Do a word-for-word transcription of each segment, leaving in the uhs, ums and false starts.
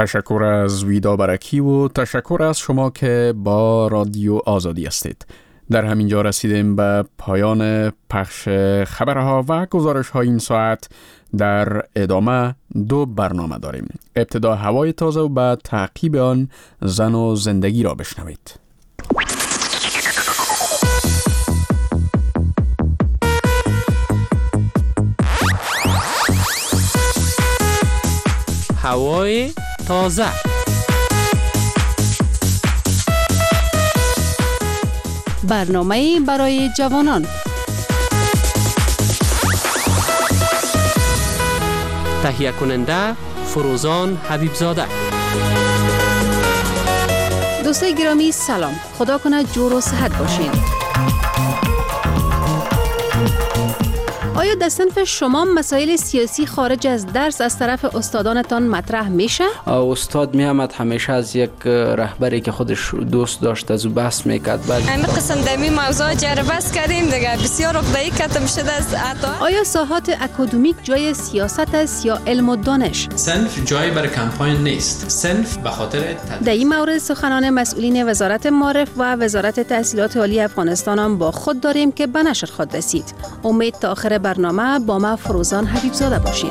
تشکر از ویدا برکی و تشکر از شما که با رادیو آزادی هستید. در همین جا رسیدیم به پایان پخش خبرها و گزارش‌های این ساعت. در ادامه دو برنامه داریم. ابتدا هوای تازه و بعد تعقیب آن زن و زندگی را بشنوید. هوای تازه. برنامه برای جوانان. تهیه کننده فروزان حبیبزاده. دوستان گرامی سلام. خدا کنه جور و صحت باشین. آیا در صنف شما مسائل سیاسی خارج از درس از طرف استادانتان مطرح میشه؟ استاد میامد همیشه از یک رهبری که خودش دوست داشت از او بحث میکرد. بعد این قسم دمی موضوع جربت کردیم دیگه، بسیار عقده‌ای کتم شده از عطا. آیا ساحات اکادمیک جای سیاست است یا علم و دانش؟ صنف جای برای کمپاین نیست. صنف به خاطر تد... در این مورد سخنان مسئولین وزارت معارف و وزارت تحصیلات عالی افغانستان هم با خود داریم که به نشر خود رسید. امید تا آخر برنامه با ما فروزان حبیبزاده باشین.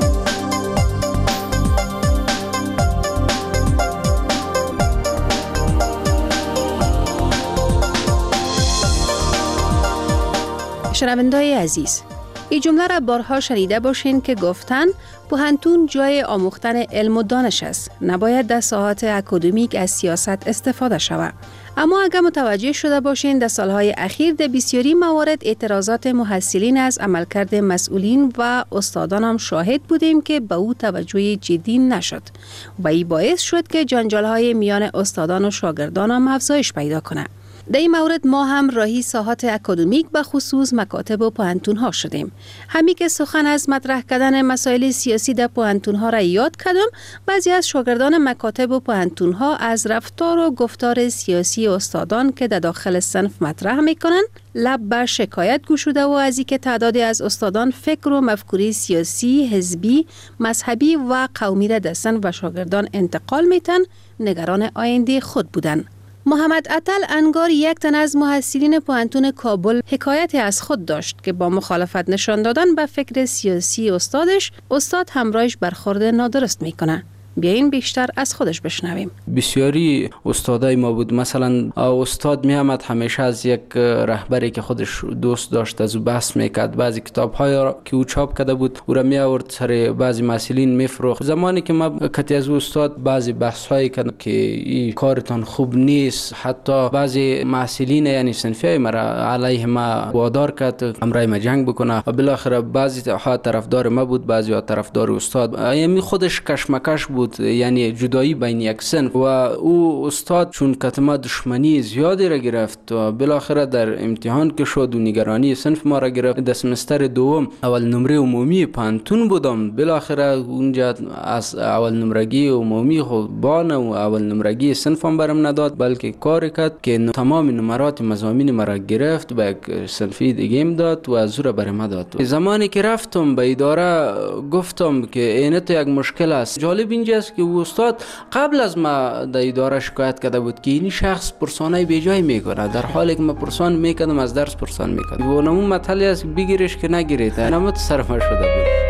شنونده‌های عزیز، این جمله را بارها شنیده باشین که گفتن پوهنتون جای آموختن علم و دانش است. نباید در ساحات اکادمیک از سیاست استفاده شود. اما اگر متوجه شده باشین در سالهای اخیر در بسیاری موارد اعتراضات محصلین از عملکرد مسئولین و استادان هم شاهد بودیم که به او توجه جدی نشد و این باعث شد که جنجال‌های میان استادان و شاگردان هم افزایش پیدا کنه. در این مورد ما هم راهی ساحات اکادمیک به خصوص مکاتب و پوهنتون ها شدیم. همی که سخن از مطرح کردن مسائل سیاسی در پوهنتون ها را یاد کردم، بعضی از شاگردان مکاتب و پوهنتون ها از رفتار و گفتار سیاسی استادان که در داخل صنف مطرح میکنن لب به شکایت گشوده و از اینکه تعدادی از استادان فکر و مفکوره سیاسی، حزبی، مذهبی و قومی را در صنف و شاگردان انتقال میتن نگران آینده خود بودن. محمد عطل انگار یک تن از محصلین پوهنتون کابل حکایت از خود داشت که با مخالفت نشان دادن به فکر سیاسی استادش، استاد همراهش برخورد نادرست میکنه. بیاین بیشتر از خودش بشنویم. بسیاری استادای ما بود. مثلا استاد میامد همیشه از یک رهبری که خودش دوست داشت از او بحث میکرد. بعضی کتاب‌های که او چاپ کرده بود او را می آورد سر بعضی مسئولین میفروخت. زمانی که ما کتی از استاد بعضی بحث‌هایی کرد که این کارتان خوب نیست، حتی بعضی مسئولین یعنی صنفی ما را علیه ما وادار کرد همراه ما جنگ بکنه و بالاخره بعضی ها طرفدار ما بود، بعضی ها طرفدار استاد. یعنی خودش کشمکش بود، یعنی جدایی بین یک صنف. و او استاد چون کتما دشمنی زیادی را گرفت و بالاخره در امتحان که شد و نگرانی صنف ما را گرفت. در سمستر دوم اول نمره عمومی پانتون بودم، بالاخره اونجا از اول نمرگی عمومی خود بان و اول نمرگی صنفم برم نداد، بلکه کار کرد که تمام نمرات مضامین ما را گرفت به یک صنفی دیگه داد و از را برم داد. زمانی که رفتم به اداره گفتم که اینت یک مشکل است. جالب اینجا است که استاد قبل از ما در اداره شکایت کرده بود که این شخص پرسانای بیجای میکنه، در حالی که ما پرسان میکردم از درس پرسان میکردم. و نمون مطلعی است بگیرش که نگیرید، نمت صرف شده بود.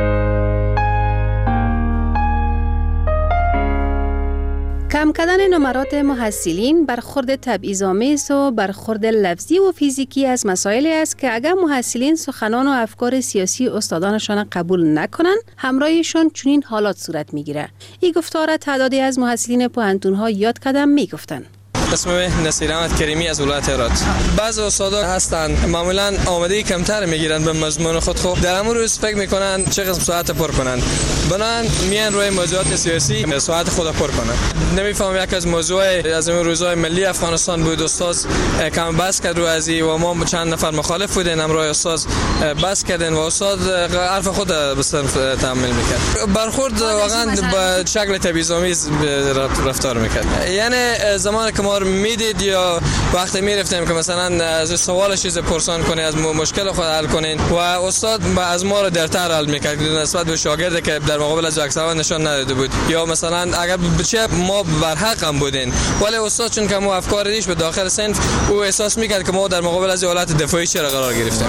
کم کردن نمرات محصلین برخورد تبعیض‌آمیز و برخورد لفظی و فیزیکی از مسائلی است که اگر محصلین سخنان و افکار سیاسی استادانشان قبول نکنند، همراهشان چنین حالات صورت میگیره. این گفتار تعدادی از محصلین پوهنتون‌ها یاد کردن میگفتند. اسمم نصیر احمد کریمی از ولایت هرات. بعضی استادا هستند معمولا آمادگی کمتر میگیرن به مضمون خود، خب در همون روز فکر میکنن چه قسم ساعت پر کنن، بنان میان روی موضوعات سیاسی ساعت خود پر کنن. نمیفهم یک از موضوع از این روزهای ملی افغانستان بود، استاد کم بحث کرد رو ازی و ما چند نفر مخالف بودیم، امروز استاد بحث کردن و استاد حرف خود به صنف تحمل میکرد. برخورد واقعا با شکل تبعیض‌آمیز رفتار میکرد. یعنی زمانی که ما بار میدید یا وقتی میرفتیم که مثلا از سوال چیز پرسان کنید، از مشکل خود حل کنین و استاد از ما رو درتر حل میکرد نسبت به شاگردی که در مقابل از اکثر نشان نداده بود یا مثلا اگر بچه ما بر حق هم بودین، ولی استاد چون که ما افکار دیش به داخل صنف او احساس میکرد که ما در مقابل از حالت دفاعی چرا قرار گرفتیم.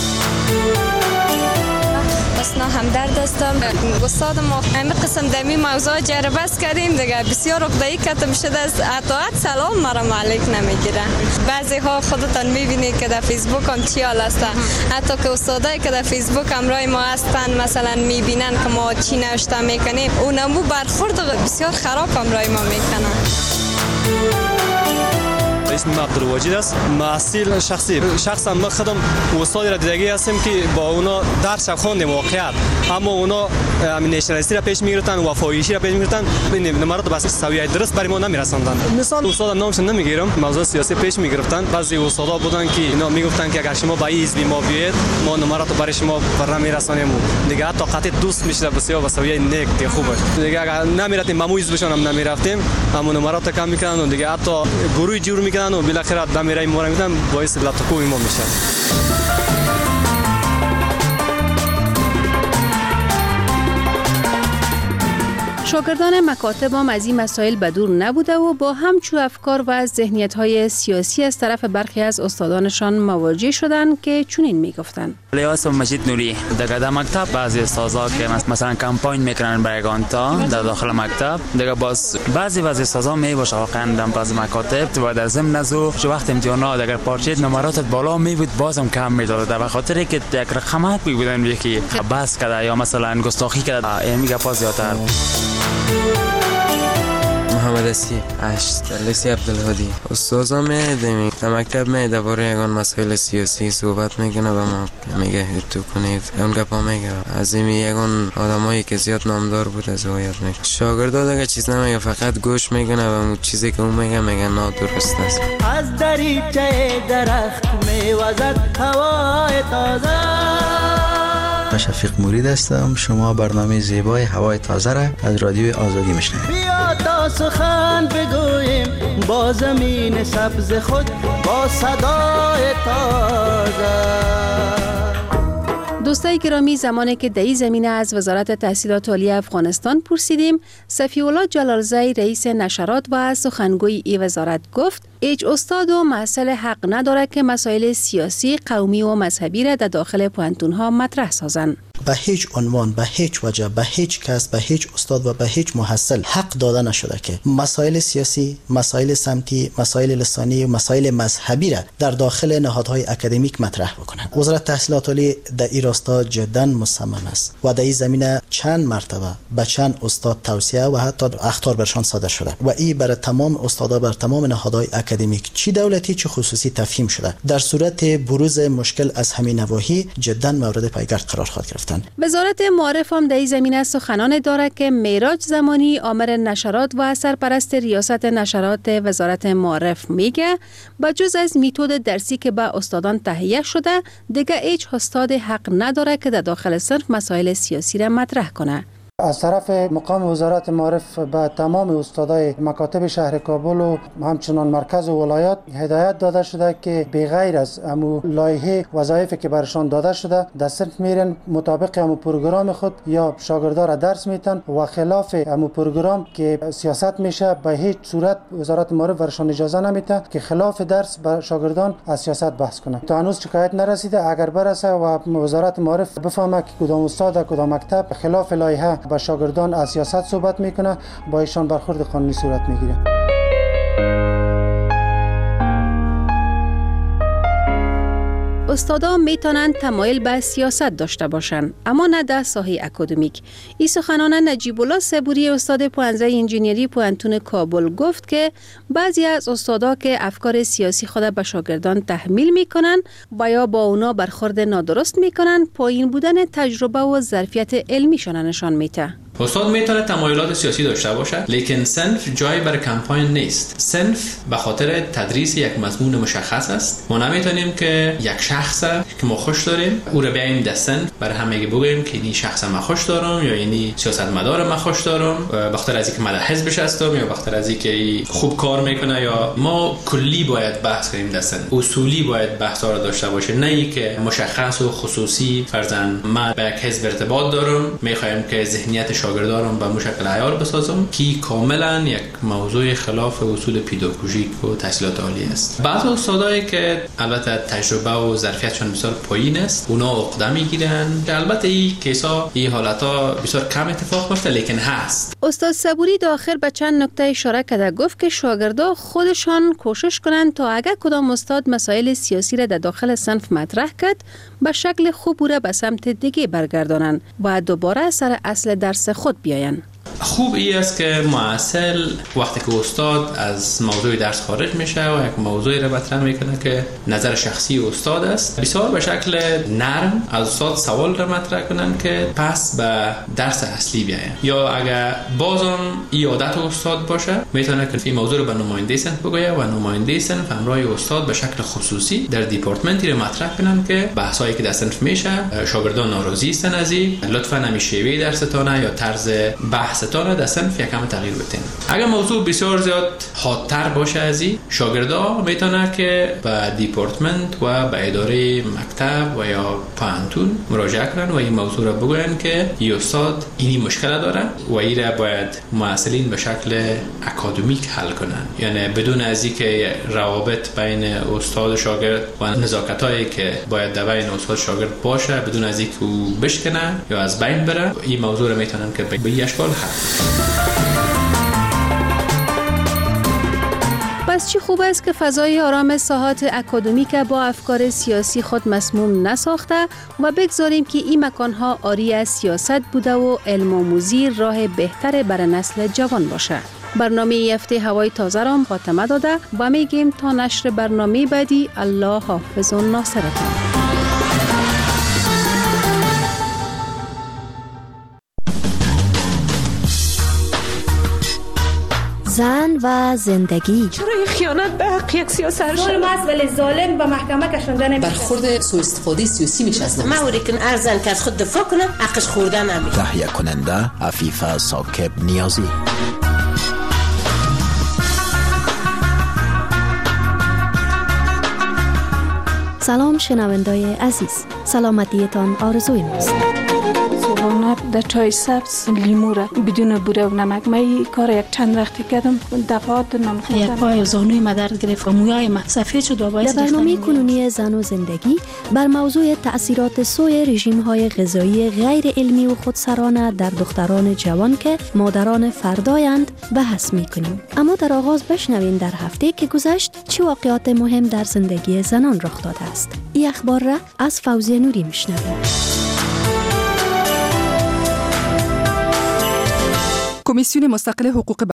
اسنا همدرد هستم. استاد ما همین قسم دمی موضوع جربه کردیم دیگه، بسیار عقده‌ای کتم شده است. اطاعت سلام مرا مالک نمیگیره. بعضی ها خودتان میبینید که در فیسبوک هم چی حال است، حتی که استادایی که در فیسبوک همراه ما هستن مثلا میبینن که ما چی نوشته میکنیم، اونمو برخورد بسیار خراب همراه ما میکنن. اسمم عبدالواجد است. محصول شخصی شخصا ما خودم استاد را دیدگی هستم که با اونا درس خواندیم واقعیت، اما اونا نشناسی را پیش میگرفتن و فایشی را پیش میگرفتن، نمرات بس سویه درست برای ما نمیرساندن. مثال استاد نامش نمیگیرم، موضوع سیاسی پیش میگرفتن. بعضی استادا بودن که اینا میگفتن که اگر شما با این حزب ما بیاید ما نمرات برای شما بر نمیرسانیم. دیگه حتی قطع دوست میشه بسیار با سویه نیک خوبه. دیگه اگر نمیرفتیم ما حزبشون هم نمیرفتیم، اما نمرات کم میکنن و دیگه حتی گروه جور میکنن و بالاخره دمیرای ما رو میدن باعث لطفوی ما میشه. شاگردان مکاتب هم از این مسائل بدور نبوده و با همچو افکار و ذهنیت‌های سیاسی از طرف برخی از استادانشان مواجه شدند که چنین میگفتند. لیاس مجید نوری در مکتب بعضی استادا که مثلا کمپاین میکنن برای گانتا در داخل مکتب، دیگه باز بعضی بعضی استادا میباشه واقعا در بعضی مکاتب تو در ضمن نزو جو وقت امتحانات اگر پارچه نمراتت بالا میبود بازم کم میداد در خاطر که یک رقمات بودن یکی بس کرده یا مثلا گستاخی کرده میگه پاس زیادتر. محمد اسی اشت لسی عبدالهادی استاذا میدیم در مکتب می درباره یگان مسائل سیاسی صحبت میکنه و ما میگه تو کنید اون گپا میگه از این یگان آدمایی که زیاد نامدار بود از هویت میگه. شاگردا دیگه چیز نمیگه، فقط گوش میکنه و اون چیزی که اون میگه میگه نادرست است. از دریچه درخت میوزد هوای تازه. شفیق مرید هستم. شما برنامه زیبای هوای تازه را از رادیو آزادی میشنوید. بیا تا سخن بگوییم با زمین سبز خود با صدای تازه. دوستای گرامی، زمانی که در این زمینه از وزارت تحصیلات عالی افغانستان پرسیدیم، صفی الله جلالزی رئیس نشرات و سخنگوی این وزارت گفت هیچ استاد و محصل حق نداره که مسائل سیاسی، قومی و مذهبی را در داخل پوهنتون‌ها مطرح سازند. به هیچ عنوان، به هیچ وجه، به هیچ کس، به هیچ استاد و به هیچ محصل حق داده نشده که مسائل سیاسی، مسائل سمتی، مسائل لسانی و مسائل مذهبی را در داخل نهادهای اکادمیک مطرح بکنند. وزارت تحصیلات عالی در این راستا جدا مصمم است و در این زمینه چند مرتبه به چند استاد توصیه و حتی اخطار برشان صادر شده و این برای تمام استادا بر تمام نهادهای اکادمیک چی دولتی چه خصوصی تفهیم شده. در صورت بروز مشکل از همین نواحی جدا مورد پیگرد قرار خواهد گرفت. وزارت معارف هم در این زمینه سخنان دارد که معراج زمانی آمر نشرات و سرپرست ریاست نشرات وزارت معارف میگه بجز از میتود درسی که به استادان تهیه شده دیگه هیچ استاد حق نداره که در داخل صنف مسائل سیاسی را مطرح کنه. از طرف مقام وزارت معارف به تمام استادای مکاتب شهر کابل و همچنان مرکز و ولایات هدایت داده شده که بغیر از امو لایحه وظایفی که برشان داده شده در صنف میرن مطابق امو پروگرام خود یا شاگردان را درس میتن و خلاف امو پروگرام که سیاست میشه به هیچ صورت وزارت معارف برشان اجازه نمیده که خلاف درس به شاگردان از سیاست بحث کنه. تا هنوز شکایت نرسیده، اگر برسه و وزارت معارف بفهمه که کدام استاد کدام مکتب خلاف لایحه با شاگردان از سیاست صحبت میکنه با ایشان برخورد قانونی صورت میگیره. استادا میتونند تمایل به سیاست داشته باشند اما نه در ساحه اکادمیک. این سخنان نجیب الله صبوری استاد پوهنځی انجینری پوهنتون کابل گفت که بعضی از استادا که افکار سیاسی خود به شاگردان تحمیل میکنند و یا با اونا برخورد نادرست میکنند پایین بودن تجربه و ظرفیت علمیشان نشان میده. استاد میتونه تمایلات سیاسی داشته باشه، لیکن صنف جای برای کمپاین نیست. صنف به خاطر تدریس یک مضمون مشخص است. ما نمیتونیم که یک شخص که ما خوش داریم او رو بیایم در صنف برای همه بگیم که این شخص ما خوش دارم یا این سیاستمدار ما خوش دارم، به خاطر از اینکه من حزبش هستم یا به خاطر از اینکه خوب کار میکنه. یا ما کلی باید بحث کنیم در صنف، اصولی باید بحث را داشته باشه، نه اینکه مشخص و خصوصی. فرضاً من به یک حزب ارتباط دارم، میخوایم که ذهنیت شاگردانم به مشکل عیار بسازم که کاملا یک موضوع خلاف اصول پداگوژیک و تحصیلات عالی است. بعضی استادایی که البته تجربه و ظرفیتشون بسیار پایین است، اونا عقده میگیرن. البته این کیسا این حالتا بسیار کم اتفاق میفته، لیکن هست. استاد صبوری داخل به چند نکته اشاره کرده، گفت که شاگردا خودشان کوشش کنند تا اگر کدام استاد مسائل سیاسی را در داخل صنف مطرح کرد به شکل خوب او را به سمت دیگه برگردانند و دوباره سر اصل درس خود بیایند. خوب ای است که معسل وقتی که استاد از موضوع درس خارج میشه و یک موضوعی را مطرح میکنه که نظر شخصی استاد است، بسیار به شکل نرم از استاد سوال را مطرح کنن که پس به درس اصلی بیاین. یا اگر بازم این عادت استاد باشه میتونه که این موضوع رو به نماینده صنف بگویه و نماینده صنف همراه استاد به شکل خصوصی در دیپارتمنتی را مطرح کنن که بحثایی که در صنف میشه شاگردان ناراضی هستن از این، لطفا نمیشه درستانه یا طرز بحث تا در صنف یکم تغییر بدین. اگر موضوع بسیار زیاد حادتر باشه از این، شاگردا میتونه که به دیپارتمنت و به اداره مکتب و یا پانتون مراجعه کنن و این موضوع را بگوین که این استاد اینی مشکل داره و این را باید معسلین به شکل اکادمیک حل کنن، یعنی بدون از اینکه روابط بین استاد و شاگرد و نزاکتایی که باید در بین استاد شاگرد باشه بدون از اینکه او بشکنه یا از بین بره، این موضوع را میتونن که به این اشکال حل. پس چی خوب است که فضای آرام ساحات اکادمیک با افکار سیاسی خود مسموم نساخته و بگذاریم که این مکانها آری از سیاست بوده و علم آموزی راه بهتر برای نسل جوان باشه. برنامه ای هفته هوای تازه را خاتمه داده و میگیم تا نشر برنامه بعدی الله حافظ و ناصرتان. زن و زندگی. چرا این خیانت به حق یک سیاست ظلم است ولی ظالم به محکمه کشانده نمیشه. برخورد سوء استفاده سیاسی میشه از ما اوری کن ارزن که از خود دفاع کنه حقش خورده نمیشه. تهیه کننده عفیفه ساکب نیازی. سلام شنوندای عزیز، سلامتیتان آرزوی ماست. صبحانه در چای سبز لیمو را بدون بوره و نمک. من این کار یک چند وقتی کردم، دفعات نان خوردم. یک پای و زانوی ما درد گرفت و موهای ما سفید شد و باعث در برنامه کنونی زن و زندگی بر موضوع تأثیرات سوء رژیم‌های غذایی غیر علمی و خودسرانه در دختران جوان که مادران فردایند بحث می‌کنیم. اما در آغاز بشنویم در هفته که گذشت چه واقعات مهم در زندگی زنان رخ داده است. این اخبار را از فوزیه نوری میشنویم. کمیسیون مستقل حقوق